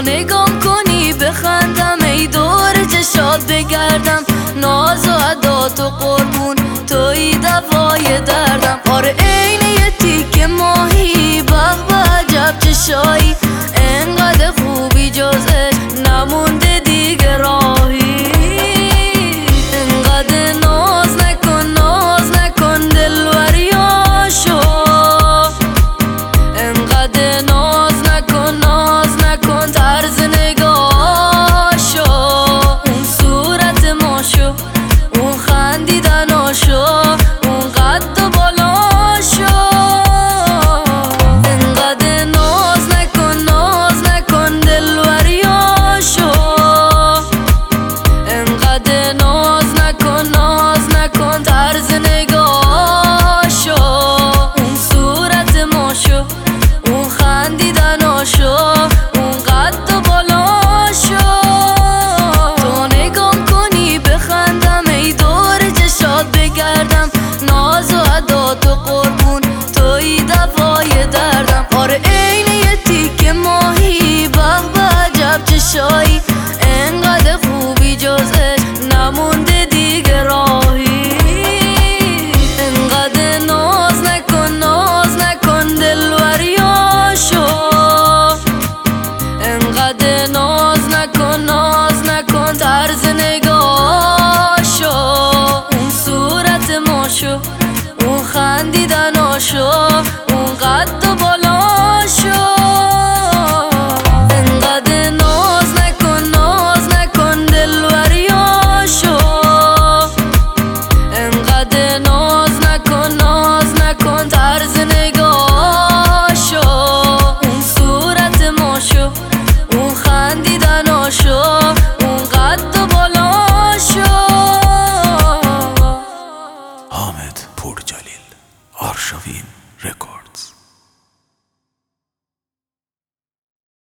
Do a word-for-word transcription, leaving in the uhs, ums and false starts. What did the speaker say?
نگام کنی بخندم، ای دور چشات بگردم، ناز و عدات و قربون توی دوای دردم. آره عین یه تیکه ماهی، به به عجب چشایی، انقدر خوبی جزش نمونده دیگه راهی. انقدر ناز نکن ناز نکن دلبریاشو، انقدر ناز نکن ناز نکن طرز نگاهشو، اون صورت ماشو، اون خندیدناشو، اون قد و بالاشو. انقدر ناز نکن ناز نکن دلبریاشو، انقدر ناز نکن ناز نکن طرز نگاهشو، اون صورت ماشو، اون خندیدناشو، اون قد و بالاشو. تو نگام کنی بخندم، ای دور چشات بگردم، ناز و عدات و قربون توی دوای دردم. آره عین یه تیکه ماهی، به به عجب چشایی، انقدر خوبی جزش نمونده دیگه راهی. انقدر ناز نکن ناز نکن دلبریاشو، انقدر ناز نکن ناز نکن طرز نگاهشو، اون صورت ماشو، اون خندیدناشو، اون قد و بالاشو. انقدر ناز نکن ناز نکن دلبریاشو، انقدر ناز نکن ناز نکن طرز نگاهشو، اون صورت ماشو، اون خندیدناشو، اون قد و بالاشو. حامد پورجلیل، آرشاوین رکورد.